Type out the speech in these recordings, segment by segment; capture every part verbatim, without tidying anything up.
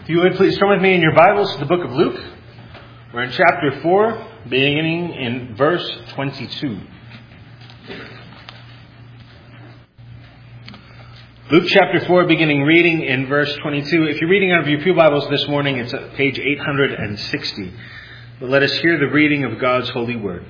If you would please turn with me in your Bibles to the book of Luke. We're in chapter four, beginning in verse twenty-two. Luke chapter four, beginning reading in verse twenty-two. If you're reading out of your pew Bibles this morning, it's at page eight hundred sixty. But let us hear the reading of God's holy word.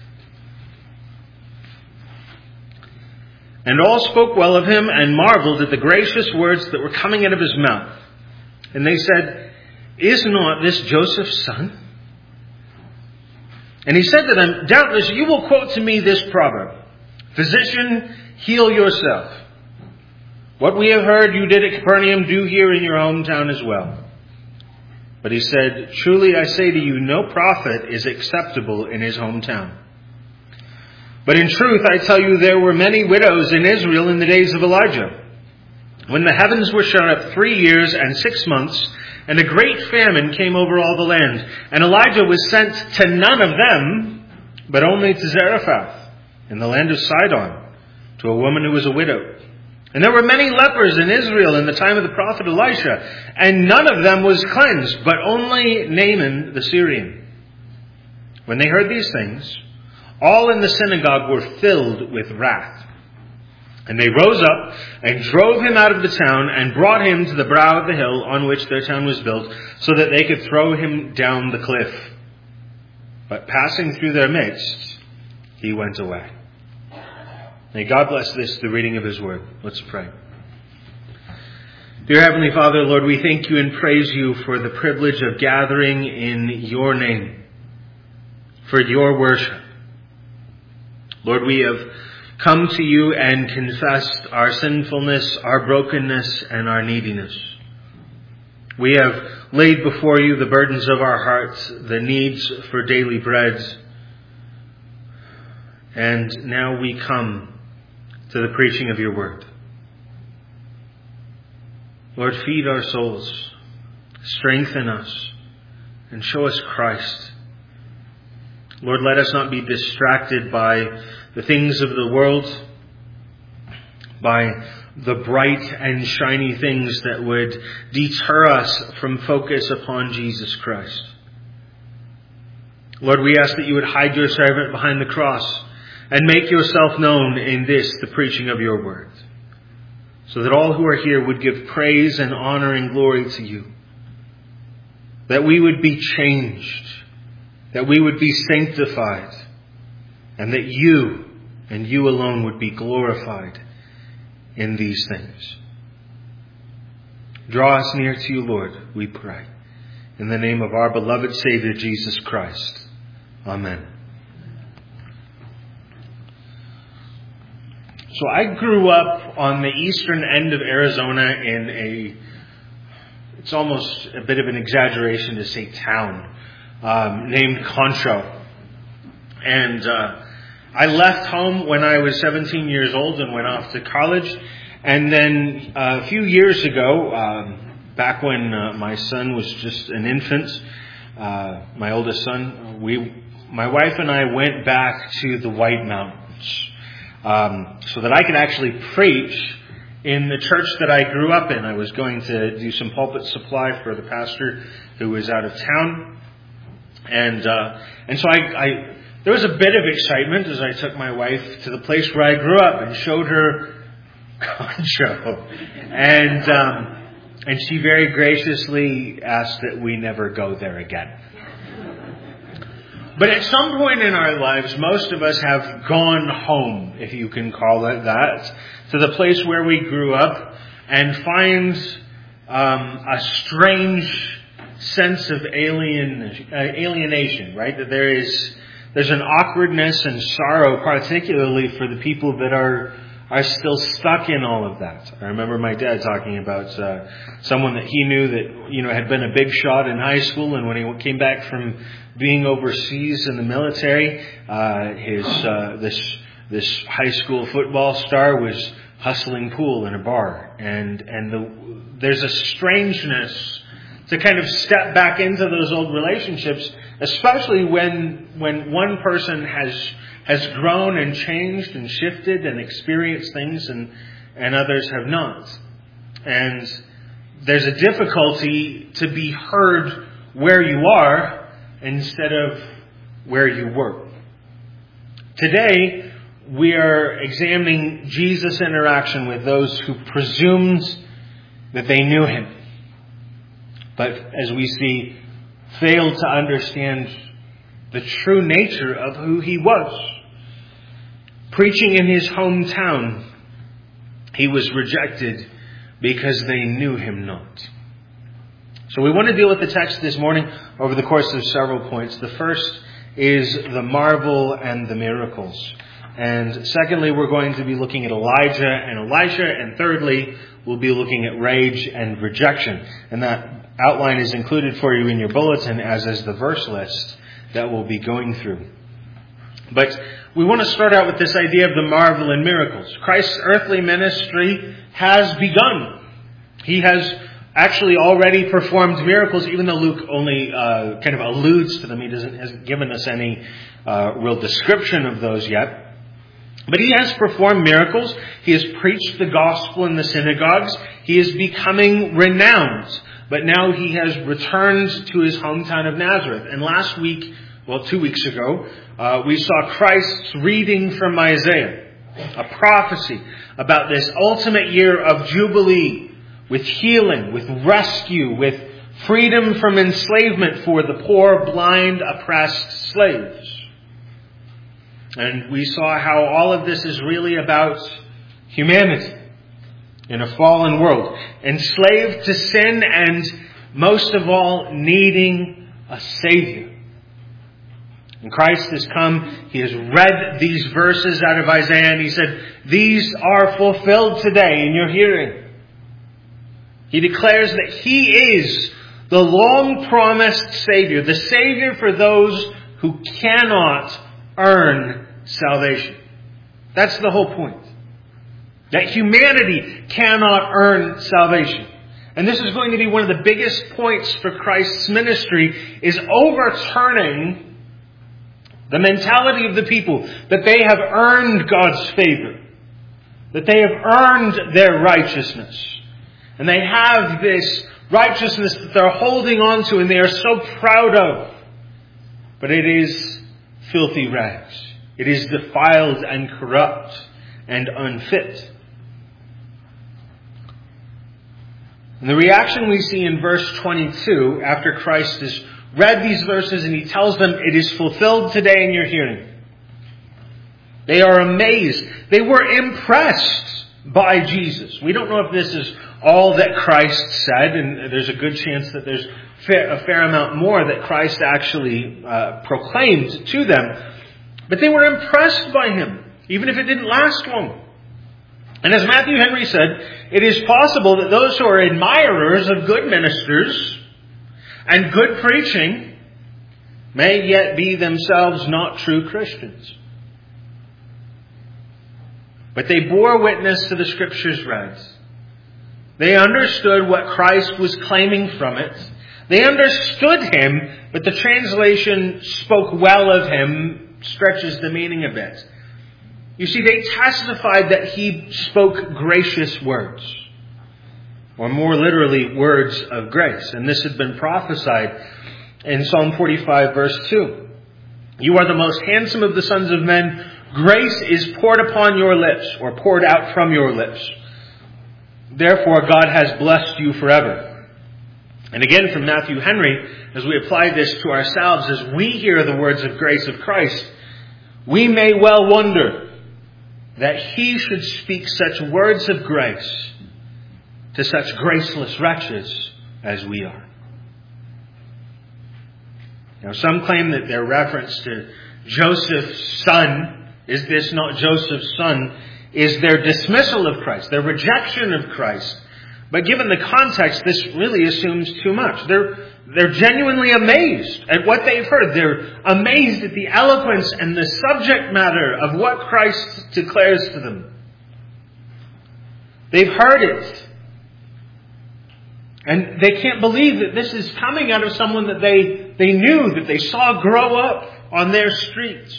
And all spoke well of him and marveled at the gracious words that were coming out of his mouth. And they said, "Is not this Joseph's son?" And he said to them, "Doubtless you will quote to me this proverb, 'Physician, heal yourself. What we have heard you did at Capernaum, do here in your hometown as well.' But he said, 'Truly I say to you, no prophet is acceptable in his hometown. But in truth I tell you, there were many widows in Israel in the days of Elijah, when the heavens were shut up three years and six months, and a great famine came over all the land. And Elijah was sent to none of them, but only to Zarephath, in the land of Sidon, to a woman who was a widow. And there were many lepers in Israel in the time of the prophet Elisha, and none of them was cleansed, but only Naaman the Syrian.' When they heard these things, all in the synagogue were filled with wrath. And they rose up and drove him out of the town and brought him to the brow of the hill on which their town was built, so that they could throw him down the cliff. But passing through their midst, he went away." May God bless this, the reading of his word. Let's pray. Dear Heavenly Father, Lord, we thank you and praise you for the privilege of gathering in your name, for your worship. Lord, we have come to you and confessed our sinfulness, our brokenness, and our neediness. We have laid before you the burdens of our hearts, the needs for daily bread. And now we come to the preaching of your word. Lord, feed our souls, strengthen us, and show us Christ. Lord, let us not be distracted by the things of the world, by the bright and shiny things that would deter us from focus upon Jesus Christ. Lord, we ask that you would hide your servant behind the cross and make yourself known in this, the preaching of your word, so that all who are here would give praise and honor and glory to you, that we would be changed, that we would be sanctified, and that you and you alone would be glorified in these things. Draw us near to you, Lord, we pray. In the name of our beloved Savior, Jesus Christ. Amen. So I grew up on the eastern end of Arizona in a, it's almost a bit of an exaggeration to say town, um, named Concho. And uh, I left home when I was seventeen years old and went off to college. And then uh, a few years ago, um, back when uh, my son was just an infant, uh, my oldest son, we, my wife and I went back to the White Mountains um, so that I could actually preach in the church that I grew up in. I was going to do some pulpit supply for the pastor who was out of town. And uh, and so I... I There was a bit of excitement as I took my wife to the place where I grew up and showed her Concho. And, um, and she very graciously asked that we never go there again. But at some point in our lives, most of us have gone home, if you can call it that, to the place where we grew up and find um, a strange sense of alien, uh, alienation, right? That there is... There's an awkwardness and sorrow, particularly for the people that are are still stuck in all of that. I remember my dad talking about uh, someone that he knew that you know had been a big shot in high school, and when he came back from being overseas in the military, uh, his uh, this this high school football star was hustling pool in a bar, and and the, there's a strangeness to kind of step back into those old relationships, especially when when one person has has grown and changed and shifted and experienced things and, and others have not. And there's a difficulty to be heard where you are instead of where you were. Today, we are examining Jesus' interaction with those who presumed that they knew him, but as we see, failed to understand the true nature of who he was. Preaching in his hometown, he was rejected because they knew him not. So we want to deal with the text this morning over the course of several points. The first is the marvel and the miracles. And secondly, we're going to be looking at Elijah and Elisha. And thirdly, we'll be looking at rage and rejection. And that outline is included for you in your bulletin, as is the verse list that we'll be going through. But we want to start out with this idea of the marvel and miracles. Christ's earthly ministry has begun. He has actually already performed miracles, even though Luke only uh, kind of alludes to them. He doesn't hasn't given us any uh, real description of those yet. But he has performed miracles. He has preached the gospel in the synagogues. He is becoming renowned. But now he has returned to his hometown of Nazareth. And last week, well, two weeks ago, uh, we saw Christ's reading from Isaiah, a prophecy about this ultimate year of Jubilee, with healing, with rescue, with freedom from enslavement for the poor, blind, oppressed slaves. And we saw how all of this is really about humanity in a fallen world, enslaved to sin and, most of all, needing a Savior. And Christ has come, he has read these verses out of Isaiah, and he said, these are fulfilled today in your hearing. He declares that he is the long-promised Savior, the Savior for those who cannot earn salvation. That's the whole point. That humanity cannot earn salvation. And this is going to be one of the biggest points for Christ's ministry, is overturning the mentality of the people that they have earned God's favor, that they have earned their righteousness. And they have this righteousness that they're holding on to and they are so proud of. But it is filthy rags. It is defiled and corrupt and unfit. And the reaction we see in verse twenty-two, after Christ has read these verses and he tells them, it is fulfilled today in your hearing. They are amazed. They were impressed by Jesus. We don't know if this is all that Christ said, and there's a good chance that there's a fair amount more that Christ actually uh, proclaimed to them. But they were impressed by him, even if it didn't last long. And as Matthew Henry said, it is possible that those who are admirers of good ministers and good preaching may yet be themselves not true Christians. But they bore witness to the Scriptures read. They understood what Christ was claiming from it. They understood him, but the translation spoke well of him stretches the meaning a bit. You see, they testified that he spoke gracious words, or more literally, words of grace. And this had been prophesied in Psalm forty-five, verse two. You are the most handsome of the sons of men. Grace is poured upon your lips, or poured out from your lips. Therefore, God has blessed you forever. And again from Matthew Henry, as we apply this to ourselves, as we hear the words of grace of Christ, we may well wonder that he should speak such words of grace to such graceless wretches as we are. Now, some claim that their reference to Joseph's son, is this not Joseph's son, is their dismissal of Christ, their rejection of Christ. But given the context, this really assumes too much. They're, they're genuinely amazed at what they've heard. They're amazed at the eloquence and the subject matter of what Christ declares to them. They've heard it. And they can't believe that this is coming out of someone that they, they knew, that they saw grow up on their streets.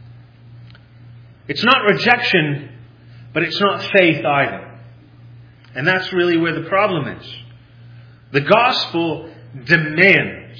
It's not rejection, but it's not faith either. And that's really where the problem is. The gospel demands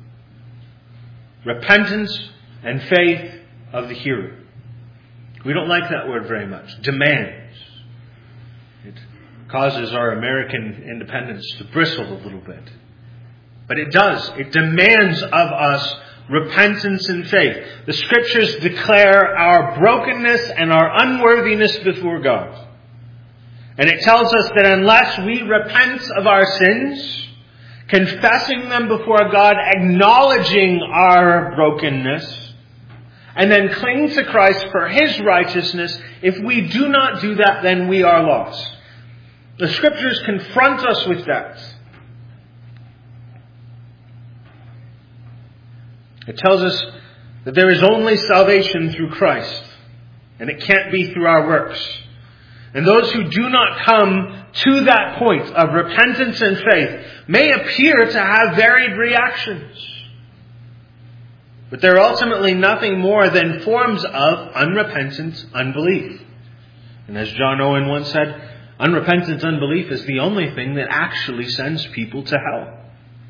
repentance and faith of the hearer. We don't like that word very much. Demands. It causes our American independence to bristle a little bit. But it does. It demands of us repentance and faith. The Scriptures declare our brokenness and our unworthiness before God. And it tells us that unless we repent of our sins, confessing them before God, acknowledging our brokenness, and then cling to Christ for His righteousness, if we do not do that, then we are lost. The Scriptures confront us with that. It tells us that there is only salvation through Christ, and it can't be through our works. And those who do not come to that point of repentance and faith may appear to have varied reactions. But they're ultimately nothing more than forms of unrepentant unbelief. And as John Owen once said, unrepentant unbelief is the only thing that actually sends people to hell.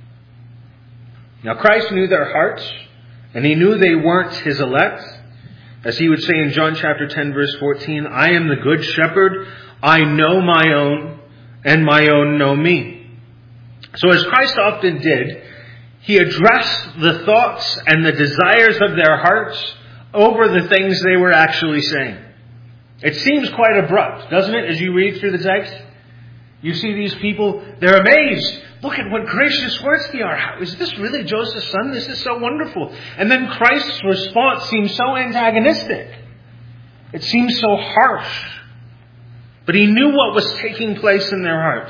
Now Christ knew their hearts, and He knew they weren't His elect. As He would say in John chapter ten, verse fourteen, I am the good shepherd. I know my own, and my own know me. So as Christ often did, He addressed the thoughts and the desires of their hearts over the things they were actually saying. It seems quite abrupt, doesn't it, as you read through the text? You see these people, they're amazed. Look at what gracious words they are. How, is this really Joseph's son? This is so wonderful. And then Christ's response seems so antagonistic. It seems so harsh. But He knew what was taking place in their hearts.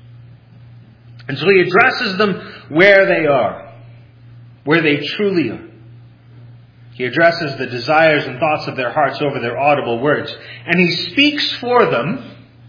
And so He addresses them where they are, where they truly are. He addresses the desires and thoughts of their hearts over their audible words. And He speaks for them,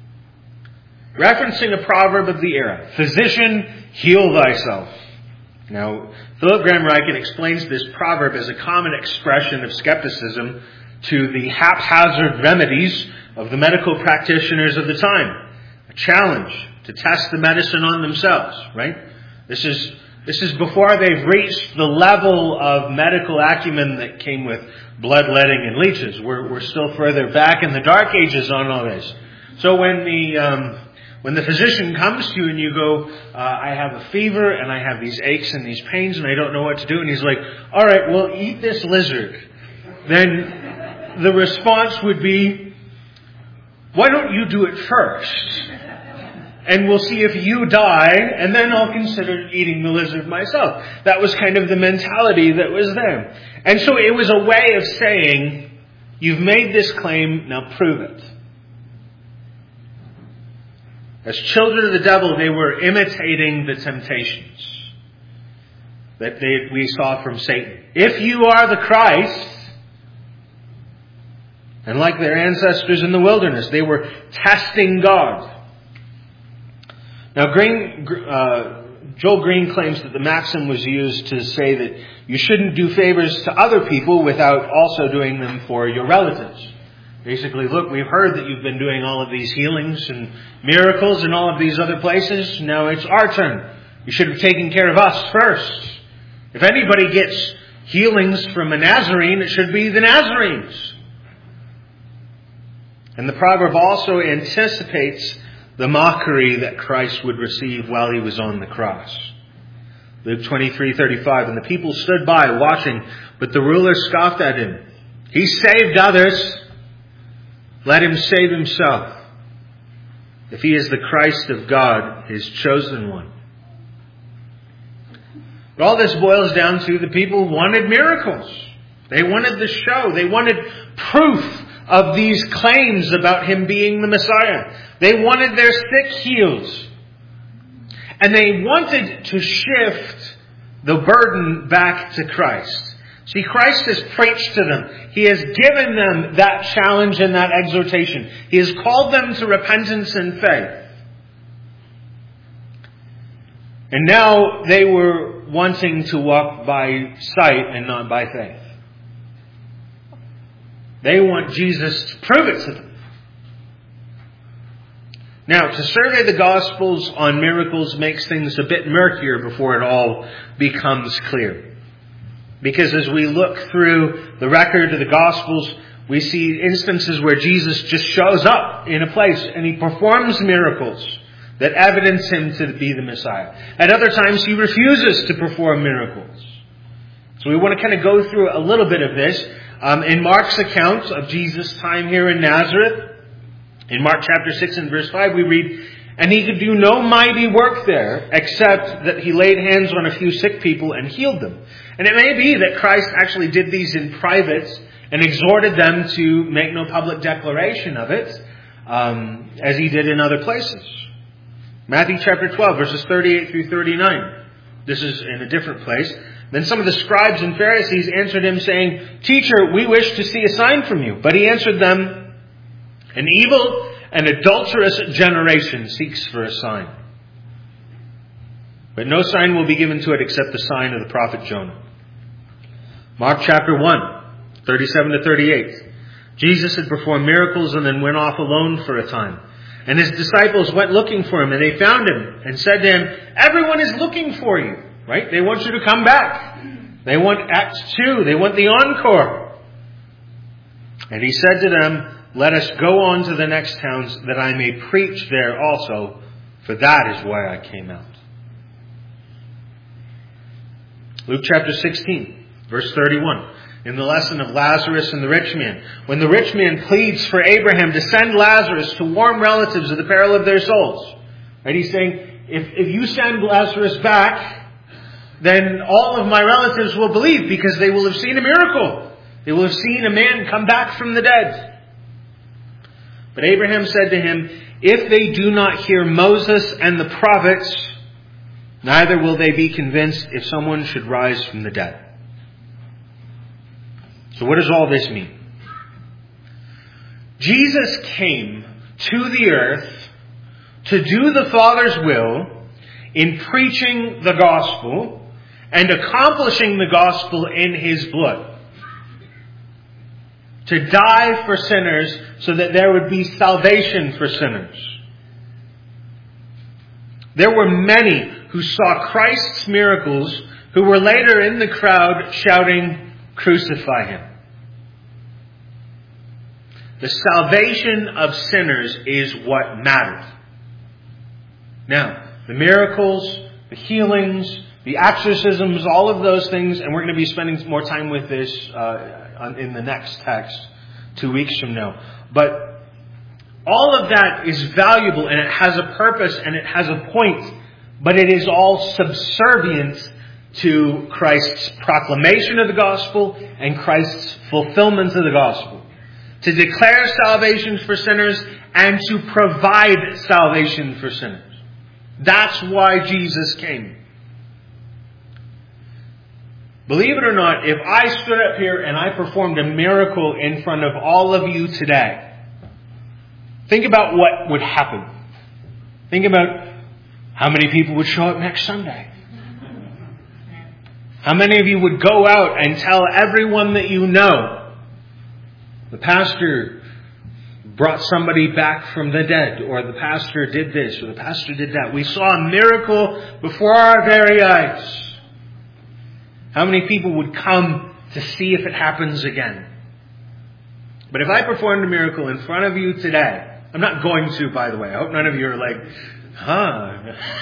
referencing a proverb of the era. Physician, heal thyself. Now, Philip Graham Ryken explains this proverb as a common expression of skepticism to the haphazard remedies of the medical practitioners of the time. A challenge to test the medicine on themselves, right? This is this is before they've reached the level of medical acumen that came with bloodletting and leeches. We're we're still further back in the Dark Ages on all this. So when the um, when the physician comes to you and you go, uh, I have a fever and I have these aches and these pains and I don't know what to do, and he's like, all right, well, eat this lizard. Then the response would be, why don't you do it first? And we'll see if you die, and then I'll consider eating the lizard myself. That was kind of the mentality that was there. And so it was a way of saying, you've made this claim, now prove it. As children of the devil, they were imitating the temptations that they, we saw from Satan. If you are the Christ, and like their ancestors in the wilderness, they were testing God. Now, Green, uh, Joel Green claims that the maxim was used to say that you shouldn't do favors to other people without also doing them for your relatives. Basically, look, we've heard that you've been doing all of these healings and miracles in all of these other places. Now it's our turn. You should have taken care of us first. If anybody gets healings from a Nazarene, it should be the Nazarenes. And the proverb also anticipates the mockery that Christ would receive while He was on the cross. Luke twenty-three thirty-five, and the people stood by watching, but the ruler scoffed at Him. He saved others. Let Him save Himself, if He is the Christ of God, His chosen one. But all this boils down to the people wanted miracles. They wanted the show. They wanted proof of these claims about Him being the Messiah. They wanted their sick healed. And they wanted to shift the burden back to Christ. See, Christ has preached to them. He has given them that challenge and that exhortation. He has called them to repentance and faith. And now they were wanting to walk by sight and not by faith. They want Jesus to prove it to them. Now, to survey the Gospels on miracles makes things a bit murkier before it all becomes clear. Because as we look through the record of the Gospels, we see instances where Jesus just shows up in a place and he performs miracles that evidence him to be the Messiah. At other times, he refuses to perform miracles. So we want to kind of go through a little bit of this. Um, in Mark's account of Jesus' time here in Nazareth, in Mark chapter six and verse five, we read, "And he could do no mighty work there, except that he laid hands on a few sick people and healed them." And it may be that Christ actually did these in private and exhorted them to make no public declaration of it, um, as he did in other places. Matthew chapter twelve, verses thirty-eight through thirty-nine. This is in a different place. "Then some of the scribes and Pharisees answered him, saying, 'Teacher, we wish to see a sign from you.' But he answered them, 'An evil and adulterous generation seeks for a sign. But no sign will be given to it except the sign of the prophet Jonah.'" Mark chapter one, thirty-seven to thirty-eight. "Jesus had performed miracles and then went off alone for a time. And his disciples went looking for him, and they found him and said to him, 'Everyone is looking for you.'" Right? They want you to come back. They want Acts two. They want the encore. "And he said to them, 'Let us go on to the next towns, that I may preach there also, for that is why I came out.'" Luke chapter sixteen, verse thirty-one. In the lesson of Lazarus and the rich man, when the rich man pleads for Abraham to send Lazarus to warn relatives of the peril of their souls. Right? He's saying, if, if you send Lazarus back, then all of my relatives will believe, because they will have seen a miracle. They will have seen a man come back from the dead. But Abraham said to him, "If they do not hear Moses and the prophets, neither will they be convinced if someone should rise from the dead." So what does all this mean? Jesus came to the earth to do the Father's will in preaching the gospel and accomplishing the gospel in his blood. To die for sinners so that there would be salvation for sinners. There were many who saw Christ's miracles who were later in the crowd shouting, "Crucify him." The salvation of sinners is what mattered. Now, the miracles, the healings, the exorcisms, all of those things, and we're going to be spending more time with this uh, in the next text, two weeks from now. But all of that is valuable, and it has a purpose, and it has a point, but it is all subservient to Christ's proclamation of the gospel and Christ's fulfillment of the gospel. To declare salvation for sinners and to provide salvation for sinners. That's why Jesus came. Believe it or not, if I stood up here and I performed a miracle in front of all of you today, think about what would happen. Think about how many people would show up next Sunday. How many of you would go out and tell everyone that you know, the pastor brought somebody back from the dead, or the pastor did this, or the pastor did that. We saw a miracle before our very eyes. How many people would come to see if it happens again? But if I performed a miracle in front of you today, I'm not going to, by the way. I hope none of you are like, huh?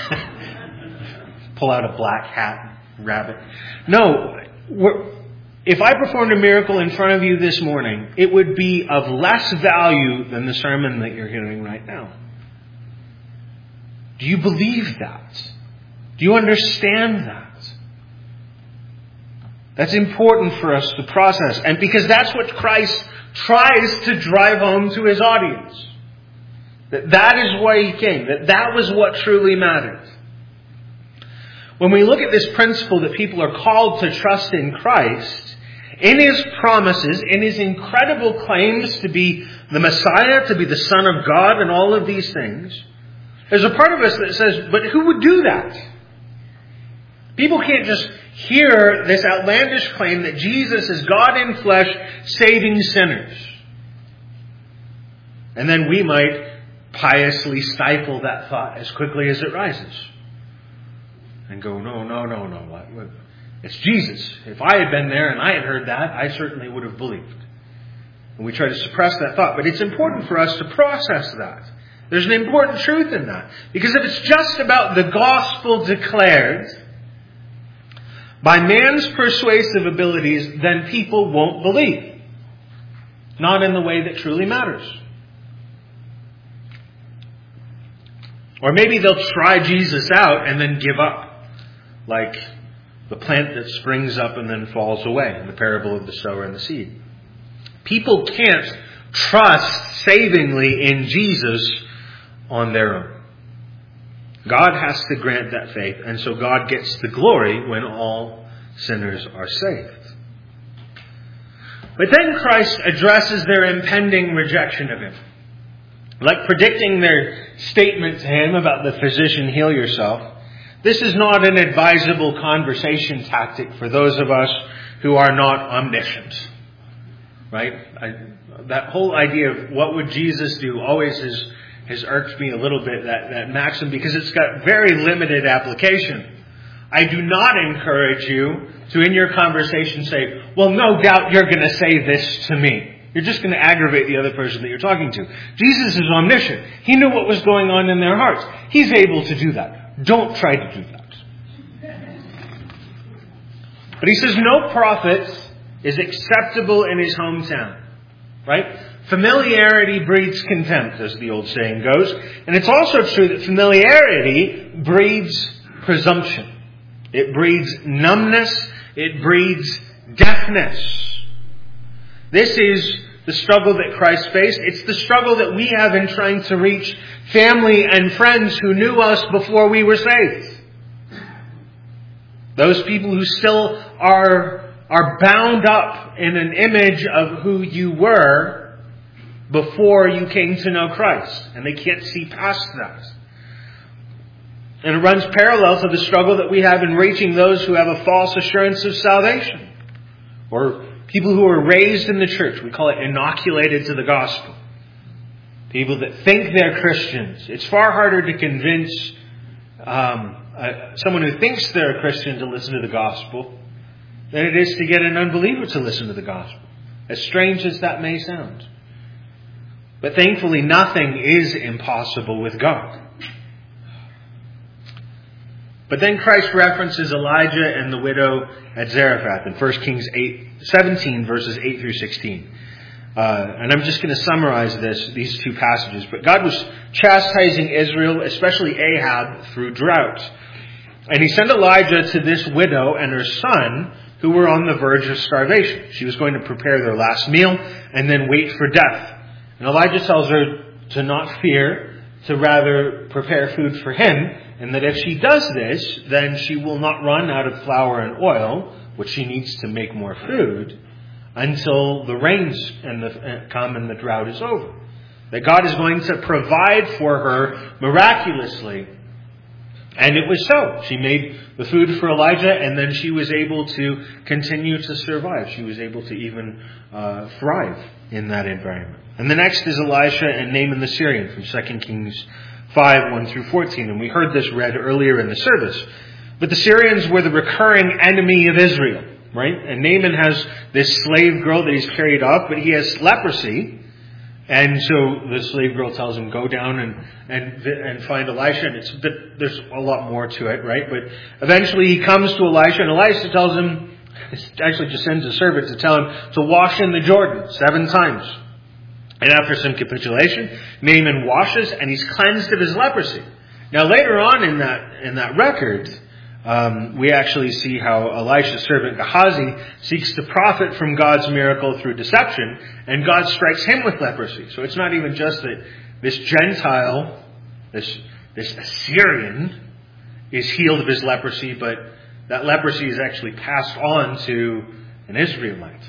Pull out a black hat, rabbit. No, we're, if I performed a miracle in front of you this morning, it would be of less value than the sermon that you're hearing right now. Do you believe that? Do you understand that? That's important for us to process. And because that's what Christ tries to drive home to his audience. That that is why he came. That that was what truly mattered. When we look at this principle that people are called to trust in Christ, in his promises, in his incredible claims to be the Messiah, to be the Son of God, and all of these things, there's a part of us that says, but who would do that? People can't just hear this outlandish claim that Jesus is God in flesh, saving sinners. And then we might piously stifle that thought as quickly as it rises. And go, no, no, no, no. It's Jesus. If I had been there and I had heard that, I certainly would have believed. And we try to suppress that thought. But it's important for us to process that. There's an important truth in that. Because if it's just about the gospel declared by man's persuasive abilities, then people won't believe. Not in the way that truly matters. Or maybe they'll try Jesus out and then give up. Like the plant that springs up and then falls away in the parable of the sower and the seed. People can't trust savingly in Jesus on their own. God has to grant that faith, and so God gets the glory when all sinners are saved. But then Christ addresses their impending rejection of Him. Like predicting their statement to Him about the physician, heal yourself. This is not an advisable conversation tactic for those of us who are not omniscient. Right? I, that whole idea of what would Jesus do always has, has irked me a little bit, that, that maxim, because it's got very limited application. I do not encourage you to, in your conversation, say, well, no doubt you're going to say this to me. You're just going to aggravate the other person that you're talking to. Jesus is omniscient. He knew what was going on in their hearts. He's able to do that. Don't try to do that. But he says no prophet is acceptable in his hometown. Right? Familiarity breeds contempt, as the old saying goes. And it's also true that familiarity breeds presumption. It breeds numbness. It breeds deafness. This is the struggle that Christ faced. It's the struggle that we have in trying to reach family and friends who knew us before we were saved. Those people who still are, are bound up in an image of who you were before you came to know Christ. And they can't see past that. And it runs parallel to the struggle that we have in reaching those who have a false assurance of salvation. Or people who are raised in the church. We call it inoculated to the gospel. People that think they're Christians. It's far harder to convince um, uh, someone who thinks they're a Christian to listen to the gospel than it is to get an unbeliever to listen to the gospel. As strange as that may sound. But thankfully, nothing is impossible with God. But then Christ references Elijah and the widow at Zarephath in First Kings eight, seventeen, verses eight through sixteen. Uh, and I'm just going to summarize this, these two passages. But God was chastising Israel, especially Ahab, through drought. And he sent Elijah to this widow and her son, who were on the verge of starvation. She was going to prepare their last meal and then wait for death. And Elijah tells her to not fear, to rather prepare food for him, and that if she does this, then she will not run out of flour and oil, which she needs to make more food, until the rains and the, come and the drought is over. That God is going to provide for her miraculously. And it was so. She made the food for Elijah, and then she was able to continue to survive. She was able to even uh, thrive in that environment. And the next is Elisha and Naaman the Syrian from Second Kings five, one through fourteen. And we heard this read earlier in the service. But the Syrians were the recurring enemy of Israel, right? And Naaman has this slave girl that he's carried off, but he has leprosy. And so the slave girl tells him, go down and and and find Elisha. And it's there's a lot more to it, right? But eventually he comes to Elisha, and Elisha tells him, actually just sends a servant to tell him to wash in the Jordan seven times. And after some capitulation, Naaman washes and he's cleansed of his leprosy. Now later on in that in that record, um, we actually see how Elisha's servant Gehazi seeks to profit from God's miracle through deception, and God strikes him with leprosy. So it's not even just that this Gentile, this this Assyrian, is healed of his leprosy, but that leprosy is actually passed on to an Israelite.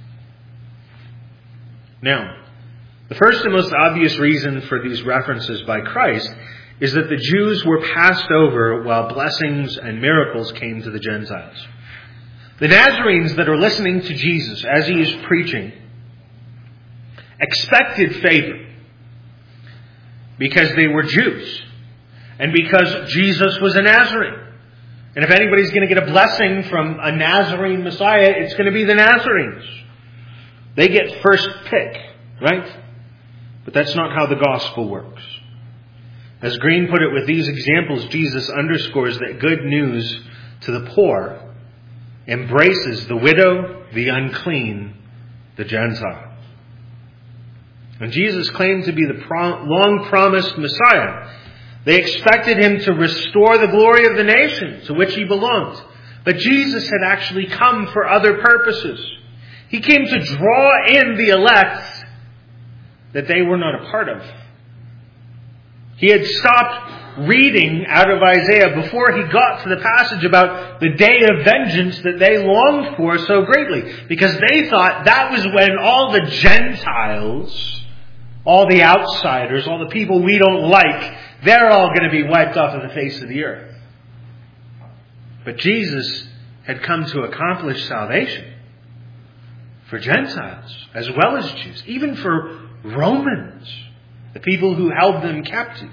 Now, the first and most obvious reason for these references by Christ is that the Jews were passed over while blessings and miracles came to the Gentiles. The Nazarenes that are listening to Jesus as he is preaching expected favor. because they were Jews and because Jesus was a Nazarene. And if anybody's going to get a blessing from a Nazarene Messiah, it's going to be the Nazarenes. They get first pick, right? But that's not how the gospel works. As Green put it, with these examples, Jesus underscores that good news to the poor embraces the widow, the unclean, the Gentile. When Jesus claimed to be the pro- long-promised Messiah, they expected him to restore the glory of the nation to which he belonged. But Jesus had actually come for other purposes. He came to draw in the elect that they were not a part of. He had stopped reading out of Isaiah before he got to the passage about the day of vengeance that they longed for so greatly, because they thought that was when all the Gentiles, all the outsiders, all the people we don't like, they're all going to be wiped off of the face of the earth. But Jesus had come to accomplish salvation for Gentiles as well as Jews, even for Romans, the people who held them captive.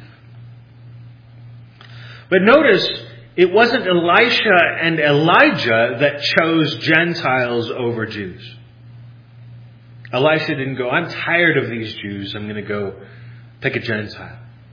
But notice, it wasn't Elisha and Elijah that chose Gentiles over Jews. Elisha didn't go, I'm tired of these Jews, I'm going to go pick a Gentile.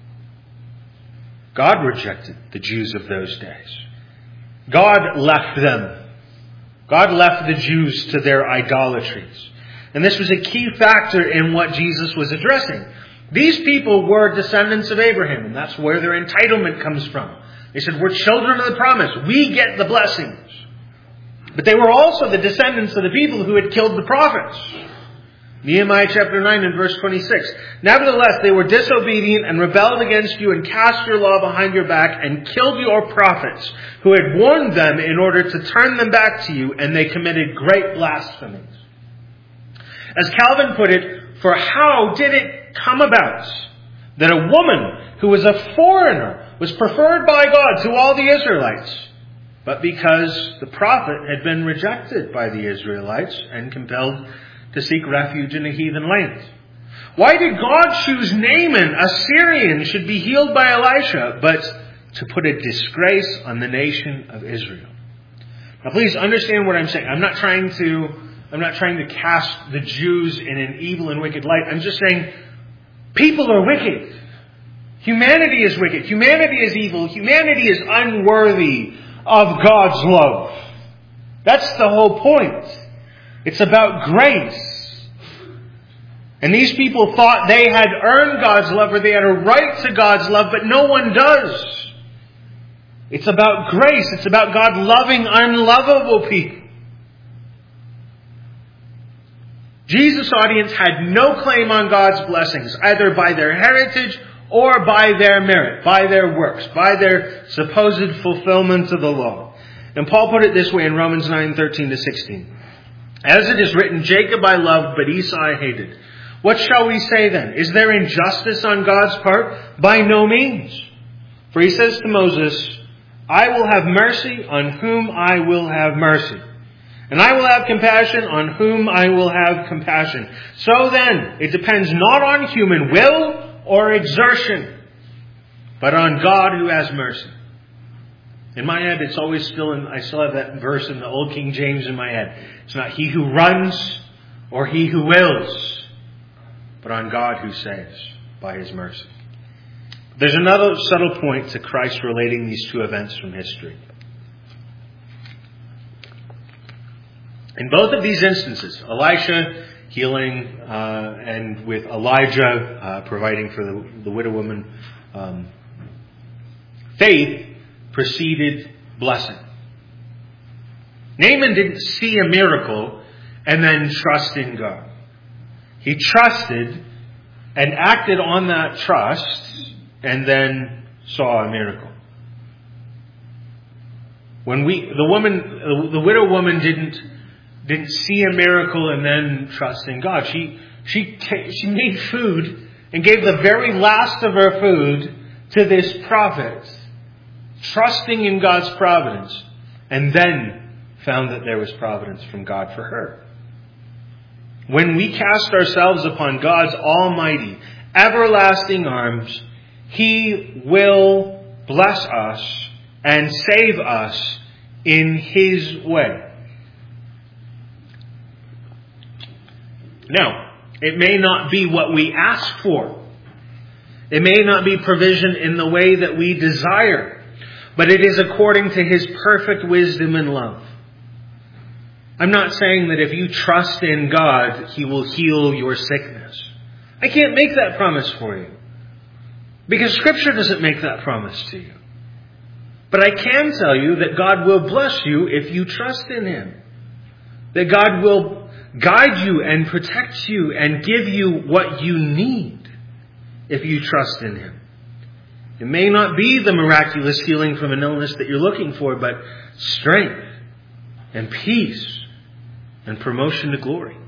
God rejected the Jews of those days. God left them. God left the Jews to their idolatries. And this was a key factor in what Jesus was addressing. These people were descendants of Abraham, and that's where their entitlement comes from. They said, we're children of the promise. We get the blessings. But they were also the descendants of the people who had killed the prophets. Nehemiah chapter nine and verse twenty-six. Nevertheless, they were disobedient and rebelled against you and cast your law behind your back and killed your prophets who had warned them in order to turn them back to you, and they committed great blasphemies. As Calvin put it, for how did it come about that a woman who was a foreigner was preferred by God to all the Israelites? But because the prophet had been rejected by the Israelites and compelled to seek refuge in a heathen land. Why did God choose Naaman, a Syrian, should be healed by Elisha, but to put a disgrace on the nation of Israel? Now please understand what I'm saying. I'm not trying to, I'm not trying to cast the Jews in an evil and wicked light. I'm just saying people are wicked. Humanity is wicked. Humanity is evil. Humanity is unworthy of God's love. That's the whole point. It's about grace. And these people thought they had earned God's love, or they had a right to God's love, but no one does. It's about grace. It's about God loving unlovable people. Jesus' audience had no claim on God's blessings, either by their heritage or by their merit, by their works, by their supposed fulfillment of the law. And Paul put it this way in Romans nine, thirteen to sixteen. As it is written, Jacob I loved, but Esau I hated. What shall we say then? Is there injustice on God's part? By no means. For he says to Moses, I will have mercy on whom I will have mercy, and I will have compassion on whom I will have compassion. So then, it depends not on human will or exertion, but on God who has mercy. In my head, it's always still in, I still have that verse in the Old King James in my head. It's not he who runs or he who wills, but on God who saves by his mercy. There's another subtle point to Christ relating these two events from history. In both of these instances, Elisha healing uh, and with Elijah uh, providing for the, the widow woman, um, faith preceded blessing. Naaman didn't see a miracle and then trust in God. He trusted and acted on that trust and then saw a miracle. When we, the woman, the widow woman didn't didn't see a miracle and then trust in God. She she she made food and gave the very last of her food to this prophet, trusting in God's providence, and then found that there was providence from God for her. When we cast ourselves upon God's almighty, everlasting arms, He will bless us and save us in His way. Now, it may not be what we ask for. It may not be provision in the way that we desire, but it is according to His perfect wisdom and love. I'm not saying that if you trust in God, He will heal your sickness. I can't make that promise for you, because Scripture doesn't make that promise to you. But I can tell you that God will bless you if you trust in Him. That God will guide you and protect you and give you what you need if you trust in Him. It may not be the miraculous healing from an illness that you're looking for, but strength and peace and promotion to glory.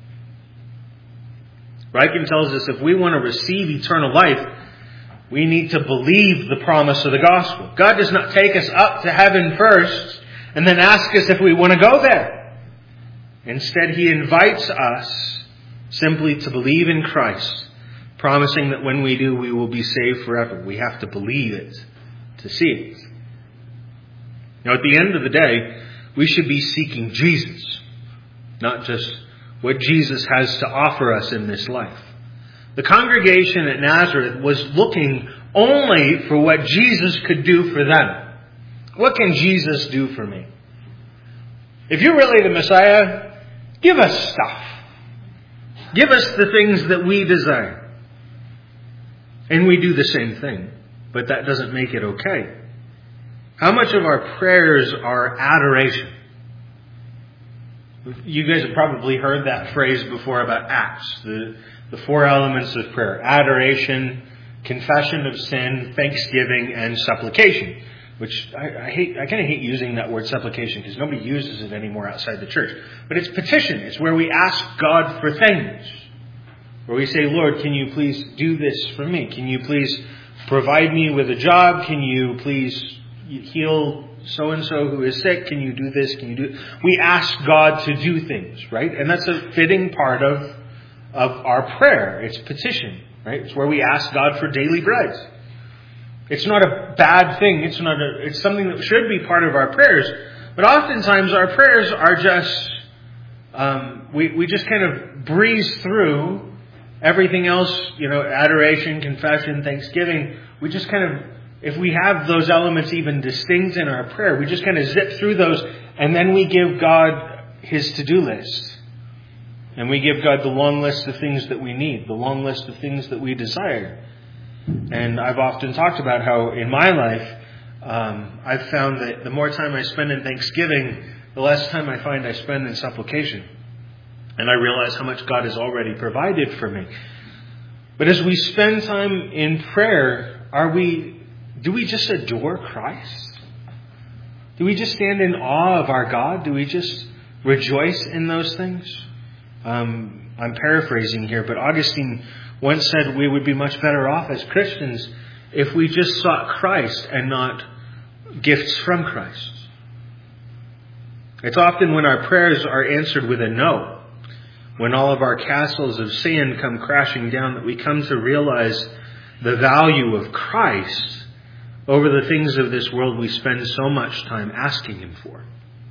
Ryken tells us if we want to receive eternal life, we need to believe the promise of the gospel. God does not take us up to heaven first and then ask us if we want to go there. Instead, He invites us simply to believe in Christ, promising that when we do, we will be saved forever. We have to believe it to see it. Now, at the end of the day, we should be seeking Jesus, not just what Jesus has to offer us in this life. The congregation at Nazareth was looking only for what Jesus could do for them. What can Jesus do for me? If you're really the Messiah, give us stuff. Give us the things that we desire. And we do the same thing, but that doesn't make it okay. How much of our prayers are adoration? You guys have probably heard that phrase before about Acts, the, the four elements of prayer: adoration, confession of sin, thanksgiving, and supplication. Which I, I hate. I kind of hate using that word supplication because nobody uses it anymore outside the church. But it's petition. It's where we ask God for things. Where we say, Lord, can you please do this for me? Can you please provide me with a job? Can you please heal so-and-so who is sick? Can you do this? Can you do... We ask God to do things, right? And that's a fitting part of, of our prayer. It's petition, right? It's where we ask God for daily bread. It's not a bad thing. It's not a, it's something that should be part of our prayers. But oftentimes our prayers are just, um, we, we just kind of breeze through everything else, you know, adoration, confession, thanksgiving. We just kind of, if we have those elements even distinct in our prayer, we just kind of zip through those, and then we give God His to-do list. And we give God the long list of things that we need, the long list of things that we desire. And I've often talked about how in my life, um, I've found that the more time I spend in thanksgiving, the less time I find I spend in supplication. And I realize how much God has already provided for me. But as we spend time in prayer, are we, do we just adore Christ? Do we just stand in awe of our God? Do we just rejoice in those things? Um, I'm paraphrasing here, but Augustine once said we would be much better off as Christians if we just sought Christ and not gifts from Christ. It's often when our prayers are answered with a no, when all of our castles of sand come crashing down, that we come to realize the value of Christ over the things of this world we spend so much time asking Him for.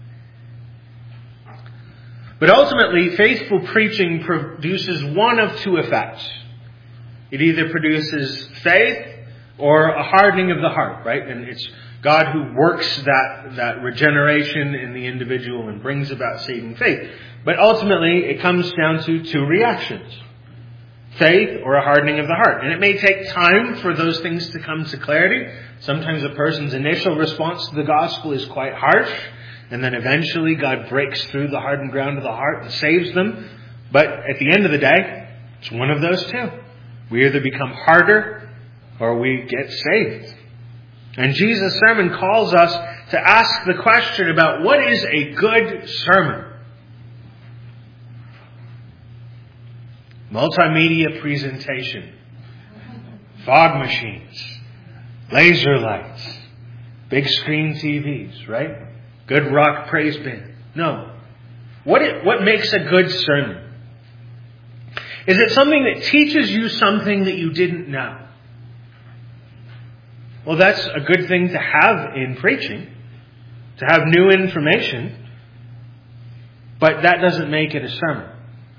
But ultimately, faithful preaching produces one of two effects. It either produces faith or a hardening of the heart, right? And it's God who works that, that regeneration in the individual and brings about saving faith. But ultimately, it comes down to two reactions: faith or a hardening of the heart. And it may take time for those things to come to clarity. Sometimes a person's initial response to the gospel is quite harsh, and then eventually God breaks through the hardened ground of the heart and saves them. But at the end of the day, it's one of those two. We either become harder or we get saved. And Jesus' sermon calls us to ask the question about what is a good sermon. Multimedia presentation, fog machines, laser lights, big screen T Vs, right? Good rock praise band. No. What it, what makes a good sermon? Is it something that teaches you something that you didn't know? Well, that's a good thing to have in preaching, to have new information, but that doesn't make it a sermon.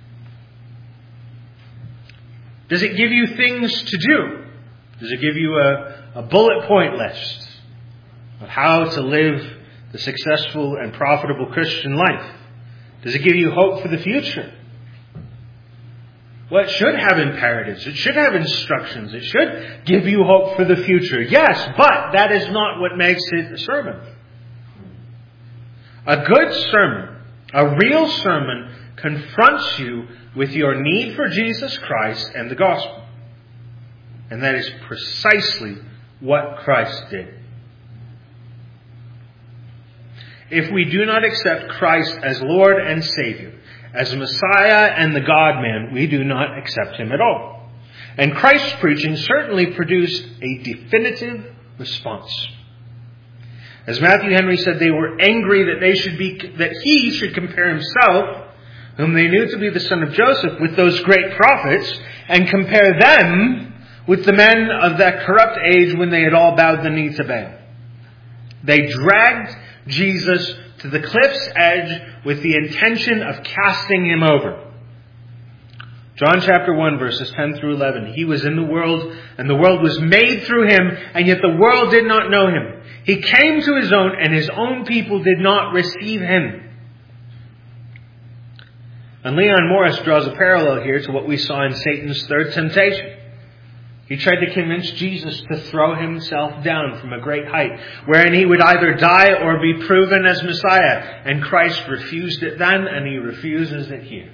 Does it give you things to do? Does it give you a, a bullet point list of how to live the successful and profitable Christian life? Does it give you hope for the future? Well, it should have imperatives. It should have instructions. It should give you hope for the future. Yes, but that is not what makes it a sermon. A good sermon, a real sermon, confronts you with your need for Jesus Christ and the gospel. And that is precisely what Christ did. If we do not accept Christ as Lord and Savior, as Messiah and the God-man, we do not accept Him at all. And Christ's preaching certainly produced a definitive response. As Matthew Henry said, they were angry that they should be that he should compare himself, whom they knew to be the son of Joseph, with those great prophets, and compare them with the men of that corrupt age when they had all bowed the knee to Baal. They dragged Jesus to the cliff's edge with the intention of casting Him over. John chapter one, verses ten through eleven. He was in the world, and the world was made through Him, and yet the world did not know Him. He came to His own, and His own people did not receive Him. And Leon Morris draws a parallel here to what we saw in Satan's third temptation. He tried to convince Jesus to throw Himself down from a great height, wherein He would either die or be proven as Messiah. And Christ refused it then, and He refuses it here.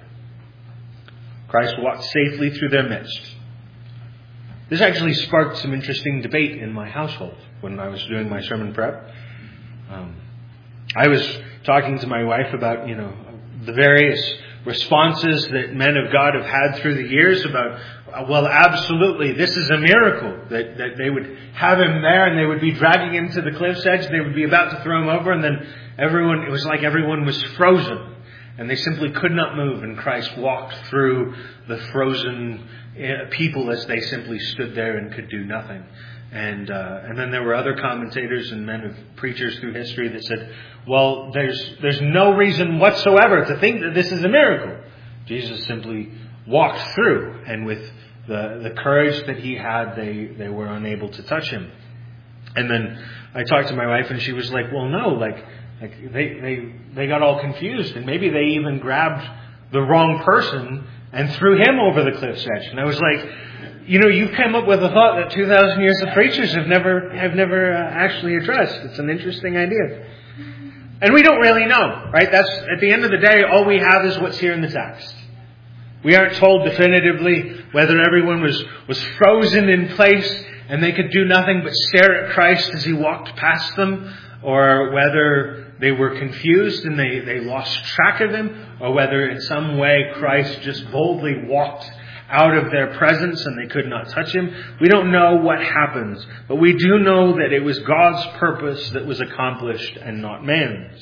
Christ walked safely through their midst. This actually sparked some interesting debate in my household when I was doing my sermon prep. Um, I was talking to my wife about, you know, the various responses that men of God have had through the years about, well, absolutely, this is a miracle that, that they would have Him there and they would be dragging Him to the cliff's edge. They would be about to throw Him over, and then everyone, it was like everyone was frozen and they simply could not move, and Christ walked through the frozen people as they simply stood there and could do nothing. And uh, and then there were other commentators and men of preachers through history that said, well, there's there's no reason whatsoever to think that this is a miracle. Jesus simply walked through, and with the, the courage that He had, they, they were unable to touch Him. And then I talked to my wife, and she was like, well, no, like, like they, they, they got all confused, and maybe they even grabbed the wrong person and threw him over the cliff's edge. And I was like, you know, you've come up with a thought that two thousand years of preachers have never have never uh, actually addressed. It's an interesting idea. And we don't really know, right? That's, at the end of the day, all we have is what's here in the text. We aren't told definitively whether everyone was, was frozen in place and they could do nothing but stare at Christ as He walked past them, or whether they were confused and they, they lost track of Him, or whether in some way Christ just boldly walked out of their presence and they could not touch Him. We don't know what happens, but we do know that it was God's purpose that was accomplished and not man's.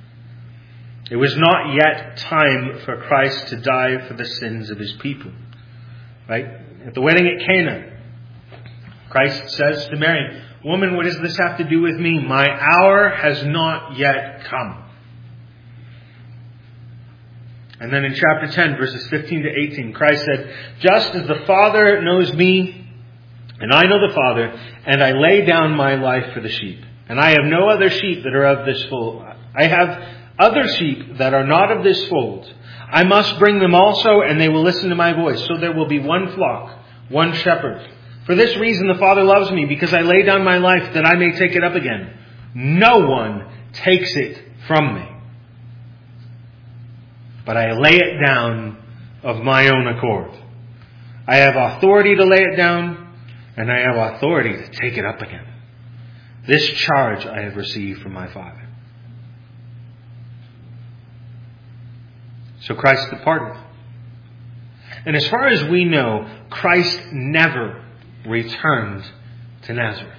It was not yet time for Christ to die for the sins of His people. Right? At the wedding at Cana, Christ says to Mary, "Woman, what does this have to do with me? My hour has not yet come." And then in chapter ten, verses fifteen to eighteen, Christ said, "Just as the Father knows me, and I know the Father, and I lay down my life for the sheep. And I have no other sheep that are of this fold. I have other sheep that are not of this fold. I must bring them also, and they will listen to my voice. So there will be one flock, one shepherd. For this reason the Father loves me, because I lay down my life that I may take it up again. No one takes it from me, but I lay it down of my own accord. I have authority to lay it down, and I have authority to take it up again. This charge I have received from my Father." So Christ departed. And as far as we know, Christ never returned to Nazareth.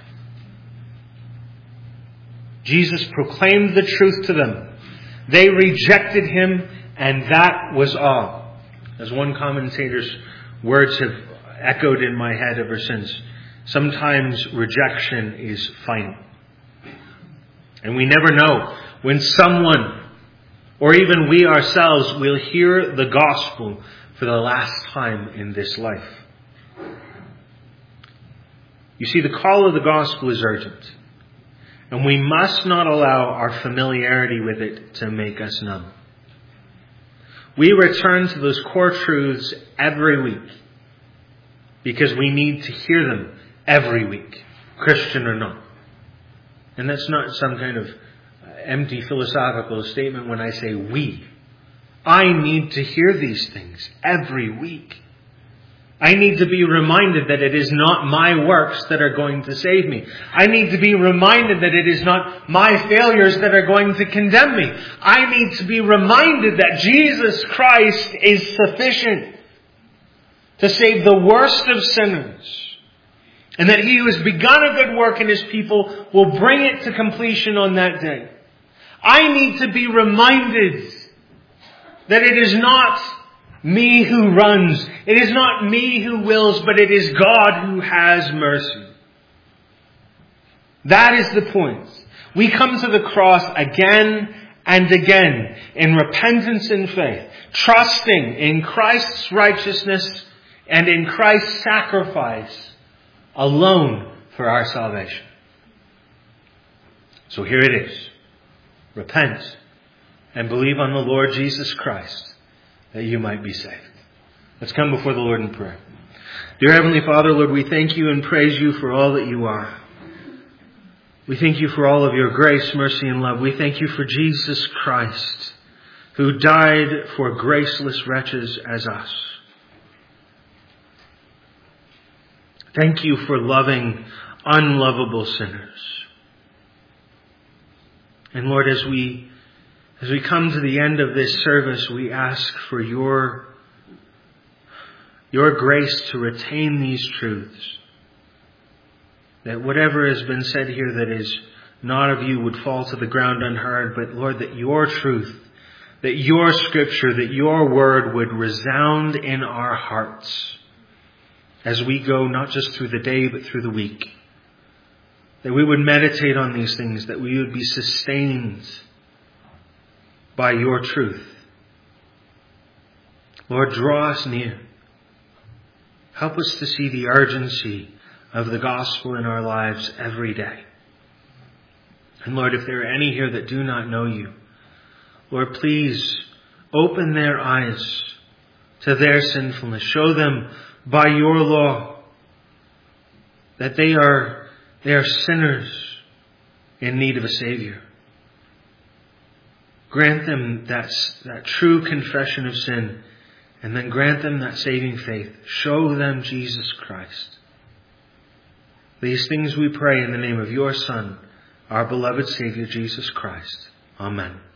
Jesus proclaimed the truth to them. They rejected Him, and that was all. As one commentator's words have echoed in my head ever since. Sometimes rejection is final. And we never know when someone, or even we ourselves, will hear the gospel for the last time in this life. You see, the call of the gospel is urgent. And we must not allow our familiarity with it to make us numb. We return to those core truths every week because we need to hear them every week, Christian or not. And that's not some kind of empty philosophical statement when I say we. I need to hear these things every week. I need to be reminded that it is not my works that are going to save me. I need to be reminded that it is not my failures that are going to condemn me. I need to be reminded that Jesus Christ is sufficient to save the worst of sinners. And that He who has begun a good work in His people will bring it to completion on that day. I need to be reminded that it is not me who runs. It is not me who wills, but it is God who has mercy. That is the point. We come to the cross again and again in repentance and faith, trusting in Christ's righteousness and in Christ's sacrifice alone for our salvation. So here it is. Repent and believe on the Lord Jesus Christ, that you might be saved. Let's come before the Lord in prayer. Dear Heavenly Father, Lord, we thank you and praise you for all that you are. We thank you for all of your grace, mercy, and love. We thank you for Jesus Christ, who died for graceless wretches as us. Thank you for loving unlovable sinners. And Lord, as we As we come to the end of this service, we ask for your, your grace to retain these truths. That whatever has been said here that is not of you would fall to the ground unheard. But Lord, that your truth, that your scripture, that your word would resound in our hearts as we go not just through the day but through the week. That we would meditate on these things, that we would be sustained by your truth. Lord, draw us near. Help us to see the urgency of the gospel in our lives every day. And Lord, if there are any here that do not know you, Lord, please open their eyes to their sinfulness. Show them by your law that they are, they are sinners in need of a Savior. Grant them that, that true confession of sin, and then grant them that saving faith. Show them Jesus Christ. These things we pray in the name of your Son, our beloved Savior, Jesus Christ. Amen.